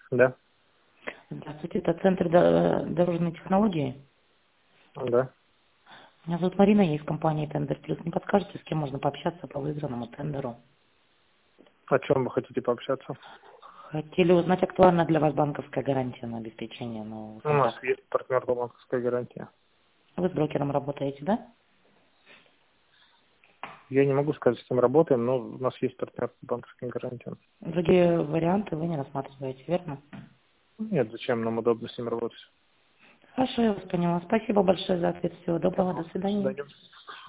Да, Здравствуйте, это Центр дорожной технологии. да. Меня зовут Марина, я из компании Тендер Плюс. Не подскажете, с кем можно пообщаться по выигранному тендеру? О чем вы хотите пообщаться? Хотели узнать, актуальна для вас банковская гарантия на обеспечение нового У нас контракта. есть партнер по банковской гарантии. Вы с брокером работаете, да? Я не могу сказать, с кем работаем, но у нас есть партнер по банковской гарантии. Другие варианты вы не рассматриваете, верно? Нет, зачем нам удобно с ним работать? Хорошо, я вас поняла. Спасибо большое за ответ. Всего доброго, до До свидания. свидания.